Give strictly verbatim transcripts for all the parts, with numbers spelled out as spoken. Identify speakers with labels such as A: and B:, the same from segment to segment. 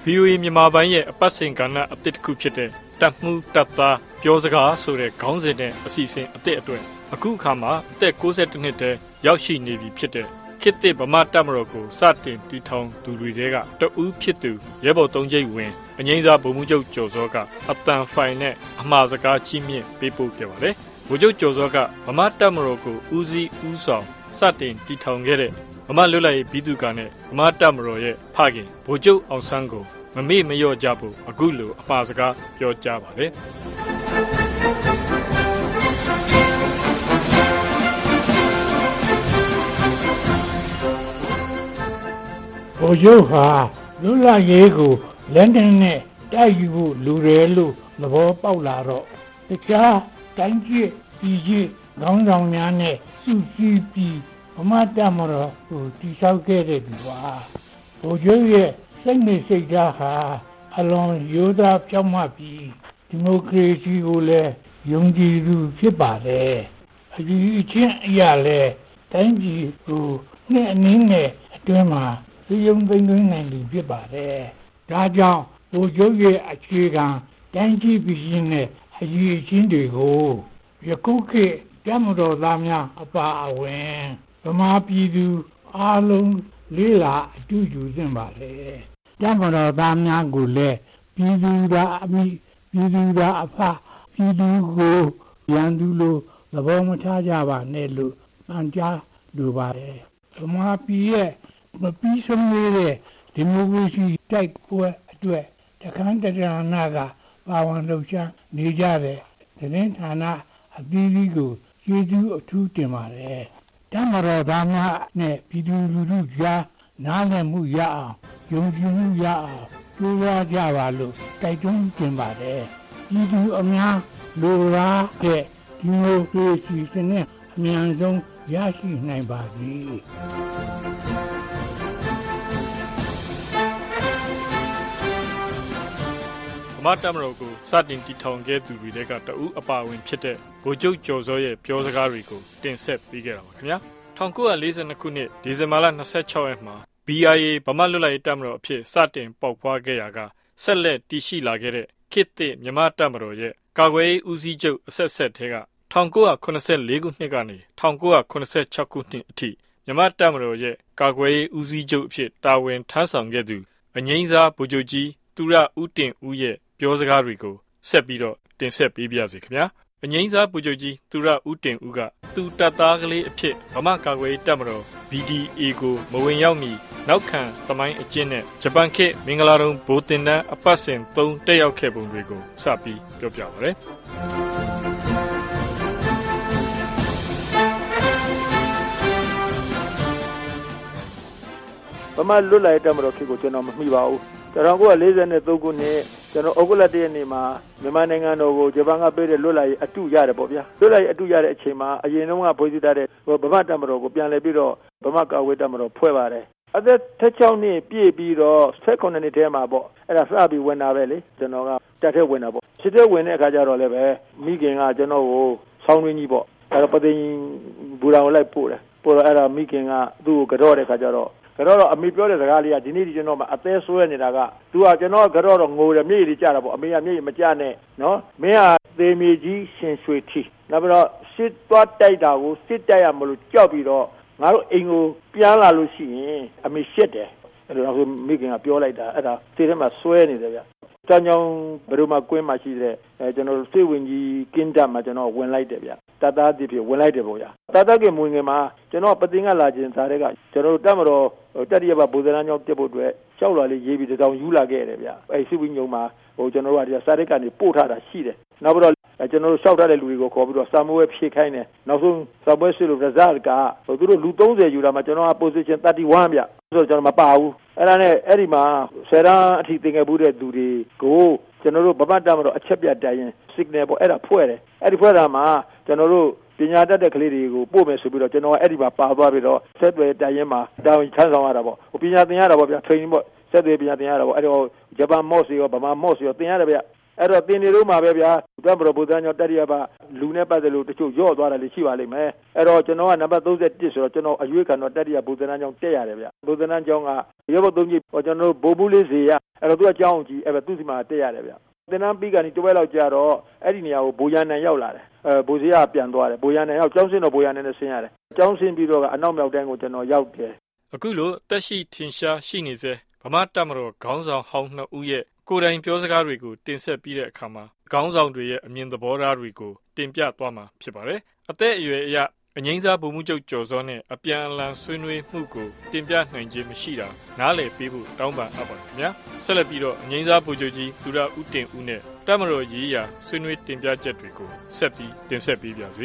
A: ဗီအိုအေ မြန်မာပိုင်းရဲ့အပတ်စဉ်ကဏ္ဍအသစ်တစ်ခုဖြစ်တဲ့တပ်မှုတပ်သားပြောစကားဆိုတဲ့ခေါင်းစဉ်နဲ့အစီအစဉ်အသစ်အတွက်အခုအခါမှာအသက်ကိုးဆယ်တစ်နှစ်တည်းရောက်ရှိနေပြီဖြစ်တဲ့ခေတ်သစ်ဗမာတပ်မတော်ကိုစတင်တည်ထောင်သူတွေတဲကတဦးဖြစ်သူရဲဘော်သုံးကျိပ်ဝင်အငိမ့်စားဗိုလ်မှူးချုပ်ကျော်စောကအတန်ဖိုင်နဲ့အမှားစကားကြီးမြင့်ပေးပို့ခဲ့ပါတယ်။ဗိုလ်ချုပ်ကျော်စောကဗမာတပ်မတော်ကိုဦးစီးဦးဆောင်စတင်တည်ထောင်ခဲ့တဲ့ဗမာလွတ်လပ်ရေးပြည်သူ့ကနဲ့ဗမာတပ်မတော်ရဲ့ဖခင်ဗိုလ်ချုပ်အောင်ဆန်းကိုမမေ့မလျော့ကြဖို့အခုလိုအမှားစကားပြောကြပါလေ
B: ဗိုလ်ချုပ်ဟာလွတ်လပ်ရေးကိုလက်နက်နဲ့တိုက်ယူဖို့လူတယ်လို့သဘောပေါက်လာတော့တခြားတိုင်းပြည်ပြည်ကြီးခေါင်းဆောင်များနဲ့စုစည်းပြီးဗမာတပ်မတော်ကိုတည်ဆောက်ခဲ့တဲ့သူပါဗိုလ်ချုပ်ရဲ့စိတ်နဲ့စိတ်ဓာတ်ဟာအလွန်ရိုးသားဖြောင့်မတ်ပြီးဒီမိုကရေစီကိုလည်းယုံကြည်သူဖြစ်ပါတယ်အကြီးအကျယ်အရာလဲတိုင်းပြည်ကိုနဲ့အနည်းနဲ့အတွင်းမှာရုံသိမ်းသွင်းနိုင်ပြီဖြစ်ပါတယ်ဒါကြောင့်ဗိုလ်ချုပ်ရဲ့အခြေခံတိုင်းပြည်ပြည်နဲ့အရေးအချင်းတွေကိုယခုခေတ်တပ်မတော်သားများအပါအဝင်ဗမာပြည်သူအားလုံးလေးလာအတူယူသင့်ပါလေတပ်မတော်သားများကိုလည်းပြည်သူသာအမိပြည်သူသာအဖပြည်သူကိုရန်သူလိုသဘောမထားကြပါနဲ့လို့ပန်ကြားလိုပါတယ်ဗမာပြည်ရဲ့မပြီးဆုံးသေးတဲ့ဒီမိုကရေစီတိုက်ပွဲအတွက်တခန်းတရနာကပါဝင်လှုပ်ရှားနေကြတဲ့သတင်းဌာနအသီးသီးကိုကျေးဇူးအထူးတင်ပါတယ်။တမတော်သားများနဲ့ပြည်သူလူထုကြားနားလည်မှုရအောင်ယုံကြည်မှုရအောင်ကြိုးစားကြပါလို့တိုက်တွန်းတင်ပါတယ်။ပြည်သူအများလိုလားတဲ့ဒီမိုကရေစီစနစ်အမြန်ဆုံးရရှိနိုင်ပါစေ။
A: ဗမာတပ်မတော်ကိုစတင်တည်ထောင်ခဲ့သူတွေကတဦးအပါအဝင်ဖြစ်တဲ့ဗိုလ်ချုပ်ကျော်စောရဲ့ပြောစကားတွေကိုတင်ဆက်ပေးခဲ့တာပါခင်ဗျာ၁၉၄၂ခုနှစ်ဒီဇင်ဘာလ၂၆ရက်မှာ ဘီ အိုင် အေ ဗမာလွတ်လပ်ရေးတပ်မတော်အဖြစ်စတင်ပေါက်ဖွားခဲ့ရာကဆက်လက်တည်ရှိလာခဲ့တဲ့ခေတ်သစ်မြန်မာတပ်မတော်ရဲ့ကာကွယ်ရေးဦးစီးချုပ်အဆက်ဆက်ထဲက၁၉၇၄ခုနှစ်ကနေ၁၉၇၆ခုနှစ်အထိမြန်မာတပ်မတော်ရဲ့ကာကွယ်ရေးဦးစီးချုပ်အဖြစ်တာဝန်ထမ်းဆောင်ခဲ့သူအငိမ့်စားဗိုလ်ချုပ်ကြီးသူရဦးတင်ဦးရဲ့ပြောစကားတွေကိုဆက်ပြီးတော့တင်ဆက်ပေးပါရစေခင်ဗျာအငိမ့်စားဗိုလ်ချုပ်ကြီးသူရဦးတင်ဦးကသူတပ်သားကလေးအဖြစ်ဗမာကာကွယ်ရေးတပ်မတော် ဘီ ဒီ အေ ကိုမဝင်ရောက်မီနောက်ခံသမိုင်းအကျဉ်းနဲ့ဂျပန်ခေတ်မင်္ဂလာတုံးဗိုလ်တင်တန်းအပတ်စဉ်သုံးတက်ရောက်ခဲ့ပုံတွေကိုစပြီးပြောပြပါမယ်
C: ဗမာလွတ်လပ်ရေးတပ်မတော်ခေတ်ကိုကျွန်တော်မမှီပါဘူး၁၉၄၃ခုနှစ်ကျွန်တော်ဩဂုတ်လတရက်နေ့မှာမြန်မာနိုင်ငံတော်ကိုဂျပန်ကပေးတဲ့လွတ်လပ်ရေးအတုရတယ်ပေါ့ဗျာလွတ်လပ်ရေးအတုရတဲ့အချိန်မှာအရင်တုန်းကဖွဲ့စည်းထားတဲ့ဗမာတပ်မတော်ကိုပြန်လည်ပြီးတော့ဗမာကာကွယ်တပ်မတော်ဖွဲ့ပါတယ်အသက်၁၆နှစ်ပြည့်ပြီးတော့၁၈နှစ်ထဲမှာပေါ့အဲ့ဒါစပြီးဝင်တာပဲလေကျွန်တော်ကတက်ထဲဝင်တာပေါ့စစ်ထဲဝင်တဲ့အခါကျတော့လည်းပဲမိခင်ကကျွန်တော်ကိုဆောင်းရင်းကြီးပေါ့အဲ့တော့ပသိမ်ဘူရာကိုလိုက်ပို့တယ်ပို့တော့အဲ့ဒါမိခင်ကသူ့ကိုကြော့တဲ့အခါကျတော့ကတော့အမေပြောတဲ့စကားလေးကဒီနေ့ဒီကျွန်တော်မှအသေးဆွဲနေတာက तू ကကျွန်တော်ကတော့တော့ငိုတယ်မျက်ရည်ကျတာပေါ့အမေကမျက်ရည်မကျနဲ့နော်မင်းဟာသေမီကြီးရှင်ရွှေထီနောက်ပြီးတော့စစ်သွားတိုက်တာကိုစစ်တိုက်ရမလို့ကြောက်ပြီးတော့ငါတို့အိမ်ကိုပြန်လာလို့ရှိရင်အမေရှက်တယ်အဲ့တော့မိခင်ကပြောလိုက်တာအဲ့ဒါစိတ်ထဲမှာဆွဲနေတယ်ဗျတန်းကြောင်ဘယ်လိုမှကွင်းမှရှိတဲ့အဲကျွန်တော်စိတ်ဝင်ကြီးကင်းတက်မှာကျွန်တော်ဝင်လိုက်တယ်ဗျတတ်သားတည်ဖြစ်ဝင်လိုက်တယ်ပေါ့ဗျတတ်သားကမွေငယ်မှာကျွန်တော်ပသိင်္ဂလာခြင်းစားတဲ့ကကျွန်တော်တက်မတော်တတိယဘဗိုလ်စရမ်းကြောင့်တက်ဖို့အတွက်ရှောက်လာလေးရေးပြီးတောင်ယူလာခဲ့တယ်ဗျအဲစိတ်ဝင်ညုံမှာဟိုကျွန်တော်တို့ကဒီစားတဲ့ကနေပို့ထားတာရှိတယ်နောက်ပြီးတော့ကျွန်တော်တို့ရှောက်ထားတဲ့လူတွေကိုခေါ်ပြီးတော့စာမွေးဖြည့်ခိုင်းတယ်နောက်ဆုံးစာပွဲရှိလို့ result ကဟိုသူတို့လူသုံးဆယ်ယူတာမှာကျွန်တော်က position သတ်တီဝမ်းဗျဆိုတော့ကျွန်တော်မပါဘူးအဲ့ဒါနဲ့အဲ့ဒီမှာဆယ်တန်းအထိသင်ခဲ့ဘူးတဲ့သူတွေကိုကျွန်တော်တို့ဗမာတပ်မတော်အချက်ပြတ်တိုင်ရင် signal ပေါ့အဲ့ဒါဖွဲ့တယ်အဲ့ဒီဖွဲ့တာမှာကျွန်တော်တို့ပညာတတ်တဲ့ကလေးတွေကိုပို့မယ်ဆိုပြီးတော့ကျွန်တော်ကအဲ့ဒီမှာပါသွားပြီးတော့ဆက်သွယ်တိုင်ရင်မှာတာဝန်ချမ်းဆောင်ရတာပေါ့ဟိုပညာသင်ရတာပေါ့ဗျာ training ပေါ့ဆက်သွယ်ပညာသင်ရတာပေါ့အဲ့တော့ဂျပန်မော့စ်ရောဗမာမော့စ်ရောသင်ရတယ်ဗျအဲ့တော့တင်နေတော့မှာပဲဗျာတပ်မတော်ဗိုလ်သားကြောင့်တတိယပါလူနဲ့ပတ်သက်လို့တချို့ရော့သွားတာလည်းရှိပါလိမ့်မယ်အဲ့တော့ကျွန်တော်ကနံပါတ်သုံး၁ဆိုတော့ကျွန်တော်အရွေးခံတော့တတိယဗိုလ်သားကြောင့်တက်ရတယ်ဗျာဗိုလ်သားကြောင့်ကရုပ်ဘုံသုံးကြီးကျွန်တော်ဘိုးဘူးလေးစီရအဲ့တော့သူကကြောင်းကြီးအဲ့ပဲသူ့စီမှာတက်ရတယ်ဗျာတင်နန်းပြီးကနေတဝက်လောက်ကြာတော့အဲ့ဒီနေရာကိုဘိုးရန်နန်ရောက်လာတယ်အဲဘိုးစီကပြန်သွားတယ်ဘိုးရန်နန်ရောက်ကျောင်းစင်းတော့ဘိုးရန်နန်နဲ့ဆင်းရတယ်ကျောင်းစင်းပြီးတော့ကအနောက်မြောက်တိုင်းကိုကျွန်တော်ရောက်တယ်
A: အခုလိုတက်ရှိထင်ရှားရှိနေစေဗမာတပ်မတော်ခေါင်းဆောင်ဟောင်းနှစ်ဦးရဲ့ကိုယ်တိုင်ပြောစကားတွေကိုတင်ဆက်ပြီးတဲ့အခါမှာခေါင်းဆောင်တွေရဲ့အမြင်သဘောထားတွေကိုတင်ပြသွားမှာဖြစ်ပါတယ်အသက်အရွယ်အရအငိမ့်စားဗိုလ်မှူးချုပ်ကျော်စောနဲ့အပြန်အလှန်ဆွေးနွေးမှုကိုတင်ပြနိုင်ခြင်းမရှိတာနားလည်ပေးဖို့တောင်းပန်အပ်ပါတယ်ခင်ဗျာဆက်လက်ပြီးတော့အငိမ့်စားဗိုလ်ချုပ်ကြီးသူရဦးတင်ဦးနဲ့တပ်မတော်ရေးရာဆွေးနွေးတင်ပြချက်တွေကိုဆက်ပြီးတင်ဆက်ပေးပါစီ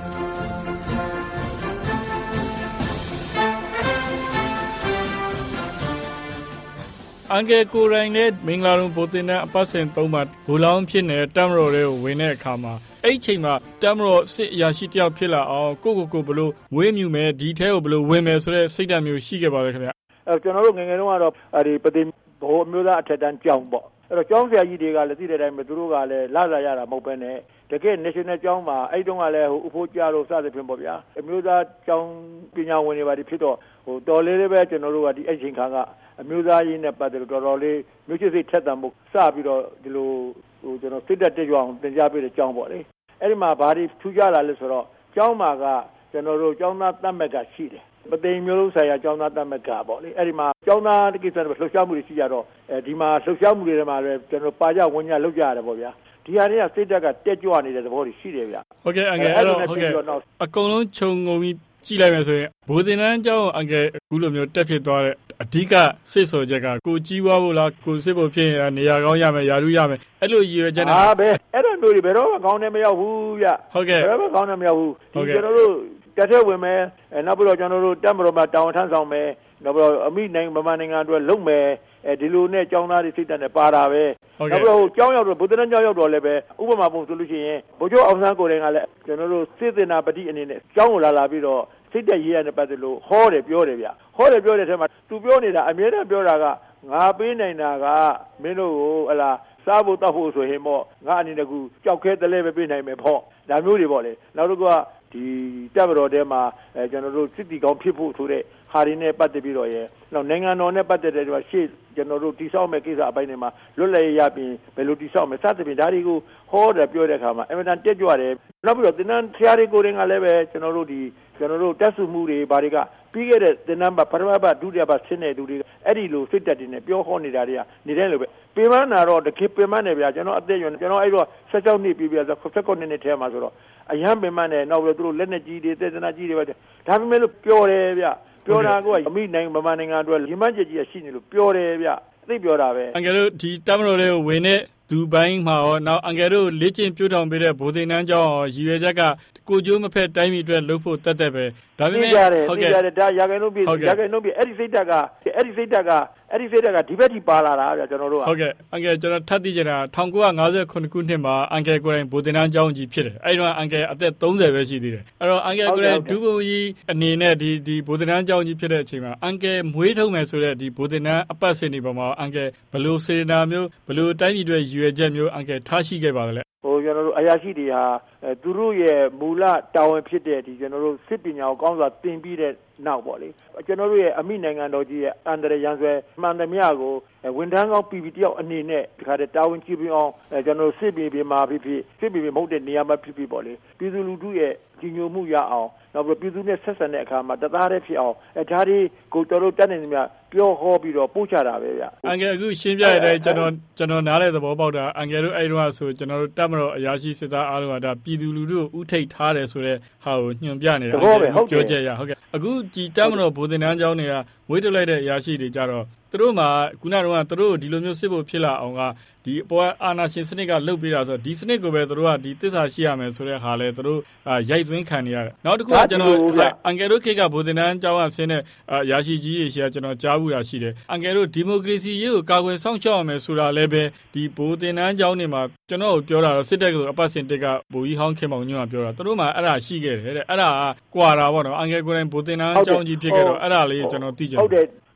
A: အန်ကယ်ကိုရိုင်းနဲ့မင်္ဂလာတုံဗိုလ်တင်တဲ့အပတ်စဉ်သုံးပါဘူလောင်းဖြစ်နေတဲ့တပ်မတော်တွေကိုဝင်တဲ့အခါမှာအဲ့ဒီချိန်မှာတပ်မတော်စစ်အရာရှိတယောက်ဖြစ်လာအောင်ကိုကိုကိုဘလို့မွေးမြူမယ်ဒီထဲကိုဘလို့ဝင်မယ်ဆိုတဲ့စိတ်ဓာတ်မျိုးရှိခဲ့ပါလေခင်ဗျ
C: အဲကျွန်တော်တို့ငယ်ငယ်တုန်းကတော့အဲဒီပသိဘိုးအမျိုးသားအထက်တန်းကျောင်းပေါ့အဲ့တော့ကျောင်းဆရာကြီးတွေကလည်းသိတဲ့အတိုင်းပဲသူတို့ကလည်းလာလာရတာမဟုတ်ပဲနဲ့တကယ် national ကျောင်းမှာအဲ့တုန်းကလည်းဟိုအဖိုးကြားလို့စသဖြင့်ပေါ့ဗျာအမျိုးသားကျောင်းပညာဝင်တွေပါဒီဖြစ်တော့ဟိုတော်လေးလေးပဲကျွန်တော်တို့ကဒီအဲ့ချိန်ခါကအမျိုးသားရေးနဲ့ပတ်သက်လို့တော်တော်လေးမျိုးချစ်စိတ်ထက်သန်မှုစပြီးတော့ဒီလိုဟိုကျွန်တော်စစ်တပ်တက်ကြအောင်တင်ကြပေးတဲ့ကျောင်းပေါ့လေအဲ့ဒီမှာဘာတွေထူးခြားလာလဲဆိုတော့ကျောင်းမှာကကျွန်တော်တို့ကျောင်းသားတက်မက်ကရှိတယ်ပသိမ်မျိုးလုံးဆိုင်ရာကျောင်းသားတက်မက်ကပေါ့လေအဲ့ဒီမှာကျောင်းသားကိစ္စတွေလှုပ်ရှားမှုတွေရှိကြတော့အဲဒီမှာလှုပ်ရှားမှုတွေထဲမှာလည်းကျွန်တော်ပါကြဝင်ကြလှုပ်ကြရတယ်ပေါ့ဗျာဒီဟာတွေကစစ်တပ်ကတက်ကြွနေတဲ့သဘောတွေရှိတယ်ဗျ
A: ဟုတ်ကဲ့အငယ်အဲ့တော့ဟုတ်ကဲ့အကုန်လုံးခြုံငုံပြီးကြည့်လိုက်မယ်ဆိုရင်ဗိုလ်တင်တန်းကျောင်းအငယ်အခုလိုမျိုးတက်ဖြစ်သွားတဲ့အဓိကစစ်စော်ချက်ကကိုကြီးပွားဖို့လားကိုစစ်ဖို့ဖြစ်ရင်နေရာကောင်းရမယ်ယာရုရမယ်အဲ့လိုရည်ရွယ်ချက်နဲ့
C: ဟာပဲအဲ့လိုမျိုးတွေဘယ်တော့မှကောင်းနေမရောက်ဘူးဗျ
A: ဟုတ်ကဲ့
C: ဘယ်တော့မှကောင်းနေမရောက်ဘူးဒီကျွန်တော်တို့တက်တဲ့ဝင်မယ်နောက်ပြီးတော့ကျွန်တော်တို့တက်မတော်မှာတောင်းထမ်းဆောင်မယ်နောက်ပြီးတော့အမိနိုင်မမနိုင်ငံအတွက်လုံမယ်အဲဒီလိုနဲ့ကျောင်းသားတွေစိတ်ဓာတ်နဲ့ပါတာပဲနောက်ပြီးတော့ကျောင်းရောက်တော့ဗုဒ္ဓနကျောင်းရောက်တော့လည်းပဲဥပမာပုံဆိုလို့ရှိရင်ဘိုးကျော်အောင်ဆန်းကိုယ်တိုင်ကလည်းကျွန်တော်တို့စေတနာပတိအနေနဲ့ကျောင်းကိုလာလာပြီးတော့စိတ်တက်ရေးရတဲ့ပတ်သက်လို့ဟောတယ်ပြောတယ်ဗျဟောတယ်ပြောတဲ့အထက်မှာသူပြောနေတာအမြဲတမ်းပြောတာကငါပေးနိုင်တာကမင်းတို့ကိုဟလာစားဖို့တောက်ဖို့ဆိုရင်ပေါ့ငါအနေနဲ့ကူကြောက်ခဲတလဲပဲပေးနိုင်မယ်ပေါ့ဒါမျိုးတွေပေါ့လေနောက်တော့ကဒီတပ်မတော်ထဲမှာအဲကျွန်တော်တို့စစ်တီကောင်းဖြစ်ဖို့ဆိုတဲ့ဟာတွေနဲ့ပတ်သက်ပြီးတော့ရဲ့နောက်နိုင်ငံတော်နဲ့ပတ်သက်တဲ့ဒီရှေ့ကျွန်တော်တို့တိဆောက်မဲ့ကိစ္စအပိုင်းတွေမှာလွတ်လပ်ရေးရပြီးဘယ်လိုတိဆောက်မယ်စသဖြင့်ဒါတွေကိုဟောတယ်ပြောတဲ့အခါမှာအင်မတန်တက်ကြွတယ်နောက်ပြီးတော့သင်္นานဆရာတွေကိုယ်တိုင်ကလည်းပဲကျွန်တော်တို့ဒီကျွန်တော်တို့တက်စုမှုတွေဘာတွေကပြီးခဲ့တဲ့သင်္นานပါပထမပါဒုတိယပါဆင်းတဲ့သူတွေအဲ့ဒီလိုစစ်တပ်တွေနဲ့ပြောဟောနေတာတွေကနေတဲ့လိုပဲပေမနာတော့တခေပေမနဲ့ဗျာကျွန်တော်အသက်ရွယ်ကျွန်တော်အဲ့တော့၁၆နှစ်ပြည့်ပြဆို၁၉နှစ်ထဲမှာဆိုတော့အရန်ပေမနဲ့နောက်ပြီးတော့သူတို့လက်နဲ့ကြီးတွေသေသနာကြီးတွေပဲဒါပေမဲ့လို့ပြောတယ်ဗျပြောတာကအမိနိုင်မမနိုင်ငံအတွက်ရမန်းကြီးကြီးရှိနေလို့ပြောတယ်ဗျသိပြောတာပဲ
A: အင်္ဂလိပ်ဒီတပ်မတော်တွေကိုဝင်တဲ့သူပိုင်းမှာရောနောက်အင်္ဂလိပ်လေ့ကျင့်ပြထောင်ပေးတဲ့ဗိုလ်တင်တန်းကျောင်းရည်ရွယ်ချက်ကကိုကျိုးမဖက်တိုင်းပြည်အတွက်လှုပ်ဖို့တတ်တဲ့ပဲ
C: ဒါပေမဲ့ဟုတ်ကဲ့ဒါရာခိုင်နှုန်းပြရာခိုင်နှုန်းပြအဲ့ဒီစိတ်တက်ကအဲ့ဒီစိတ်တက်ကအဲ့ဒီစိတ်တက်ကဒီဘက်ထိပါလာတာဗျကျွန်တော်တို့
A: ဟုတ်ကဲ့အင်္ဂလိပ်ကျွန်တော်ထပ်သိချင်တာ၁၉၅၇ခုနှစ်မှာအင်္ဂလိပ်ကိုယ်တိုင်ဗိုလ်တင်တန်းကျောင်းကြီးဖြစ်တယ်အဲ့ဒီတော့အင်္ဂလိပ်အသက်၃၀ပဲရှိသေးတယ်အဲ့တော့အင်္ဂလိပ်ကိုယ်တိုင်ဒုဗိုလ်ကြီးအနေနဲ့ဒီဒီဗိုလ်တင်တန်းကျောင်းကြီးဖြစ်တဲ့အချိန်မှာအင်္ဂလိပ်မွေးထုတ်မယ်ဆိုတဲ့ဒီဗိုလ်တင်တန်းအပတ်စဉ်ဒီပေါ်မှာအင်္ဂလိပ်ဘယ်လိုစေတနာမျိုးဘယ်လိုတိုင်းပြည်အတွက်ရည်ရွယ်ချက်မျိုးအင်္ဂလိပ်ထားရှိခဲ့ပါလဲ
C: ဟိုကျွန်တော်တို့အရာရှိတွေဟာသူတို့ရဲ့မူလတာဝန်ဖြစ်တဲ့ဒီကျွန်တော်တို့စစ်ပညာကိုကောင်းစွာသင်ပြီးတဲ့နောက်ပေါ့လေကျွန်တော်တို့ရဲ့အမိနိုင်ငံတော်ကြီးရဲ့အန္တရာယ်ရန်ဆွဲမှန်သမျှကိုဝန်ထမ်းကောင်းပြည်ပြည်တယောက်အနေနဲ့ဒီခါတဲ့တာဝန်ကြီးပြီးအောင်ကျွန်တော်တို့စစ်ပြည်ပြည်မှာဖြစ်ဖြစ်စစ်ပြည်ပြည်မဟုတ်တဲ့နေရာမှာဖြစ်ဖြစ်ပေါ့လေပြည်သူလူထုရဲ့ကြီးညိုမှုရအောင်နောက်ပြီးပြည်သူနဲ့ဆက်ဆံတဲ့အခါမှာတသားတည်းဖြစ်အောင်အဲဒါတွေကိုကျွန်တော်တို့တက်နေသမျှပြောဟောပြီးတော့ပို့ချတာပဲဗျ
A: အင်္ဂလိပ်အခုရှင်းပြရတဲ့ကျွန်တော်ကျွန်တော်နားလဲသဘောပေါက်တာအင်္ဂလိပ်တို့အဲ့တော့ဆိုကျွန်တော်တို့တပ်မတော်အရာရှိစစ်သားအားလုံးကဒါပြည်သူလူထုကိုဥထိတ်ထားတယ်ဆိုတဲ့ဟာကိုညွှန်ပြနေတာပြောချက်ရဟုတ်ကဲ့အခုဒီတပ်မတော်ဗိုလ်တင်တန်းကျောင်းတွေကဝေးထုတ်လိုက်တဲ့အရာရှိတွေကြတော့သူတို့မှာခုနကတော့သူတို့ဒီလိုမျိုးစစ်ဖို့ဖြစ်လာအောင်ကဒီအပေါ်အာဏာရှင်စနစ်ကလှုပ်ပေးတာဆိုတော့ဒီစနစ်ကိုပဲသူတို့ကဒီသစ္စာရှိရမယ်ဆိုတဲ့ဟာလဲသူတို့ရိုက်သွင်းခံနေရတယ်နောက်တစ်ခုကကျွန်တော်အင်္ဂလိပ်တို့ခေတ်ကဗိုလ်တင်တန်းကျောင်းကဆင်းတဲ့ရာရှိကြီးတွေရှိကကျွန်တော်ကြားဘူးတာရှိတယ်အင်္ဂလိပ်တို့ဒီမိုကရေစီရေးကိုကာကွယ်စောင့်ရှောက်ရမယ်ဆိုတာလည်းပဲဒီဗိုလ်တင်တန်းကျောင်းတွေမှာကျွန်တော်ပြောတာတော့စစ်တပ်ကအပတ်စဉ်တက်ကဗိုလ်ကြီးဟောင်းခင်မောင်ညွန့်ကပြောတာသူတို့မှာအဲ့ဒါရှိခဲ့တယ်တဲ့အဲ့ဒါကကွာတာပေါ့နော်အင်္ဂလိပ်ကိုယ်တိုင်ဗိုလ်တင်တန်းကျောင်းကြီးဖြစ်ခဲ့တော့အဲ့ဒါလေးကျွန်တော်သိချင်
C: ဟုတ်တယ်ဟ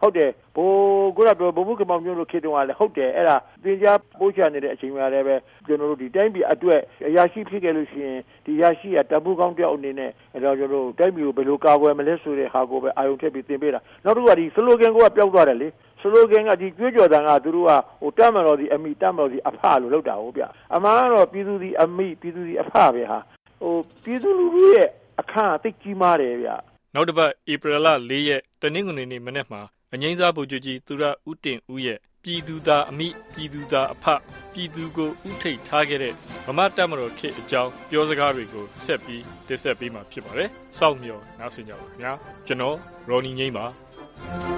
C: ဟုတ်တယ်ဘိုးကိုရပြောဘုံဘုကမောင်မျိုးတို့ခေတုံးကလည်းဟုတ်တယ်အဲ့ဒါသင်ကြားပို့ချနေတဲ့အချိန်မှာလည်းပဲကျွန်တော်တို့ဒီတိုင်းပြည်အတွက်အရာရှိဖြစ်ခဲ့လို့ရှိရင်ဒီရရှိရတပူကောင်းတယောက်အနေနဲ့အဲ့တော့ကျွန်တော်တို့တိုင်းပြည်ကိုဘယ်လိုကာကွယ်မလဲဆိုတဲ့ဟာကိုပဲအာရုံထည့်ပြီးသင်ပေးတာနောက်တစ်ခုကဒီစလိုဂန်ကိုကပျောက်သွားတယ်လေစလိုဂန်ကဒီကြွေးကြော်တန်ကသူတို့ကဟိုတတ်မတော်ဒီအမိတတ်မတော်ဒီအဖလို့လောက်တာဟုတ်ဗျအမှန်ကတော့ပြည်သူဒီအမိပြည်သူဒီအဖပဲဟာဟိုပြည်သူလူထုရဲ့အခါသိကြီးမားတယ်ဗျ
A: နောက်တစ်ပတ်ဧပြီလ၄ရက်တနင်္ဂနွေနေ့မနေ့မှာအငိမ့်စားဗိုလ်ချုပ်ကြီးသူရဦးတင်ဦးရဲ့ပြည်သူသားအမိပြည်သူသားအဖပြည်သူကိုဥထိတ်ထားခဲ့တဲ့ဗမာတပ်မတော်ခေတ်အကြောင်းပြောစကားတွေကိုဆက်ပြီးတင်ဆက်ပေးမှာဖြစ်ပါတယ်။စောင့်မျှော်နားဆင်ကြပါခင်ဗျာ။ကျွန်တော်ရော်နီငိမ့်ပါ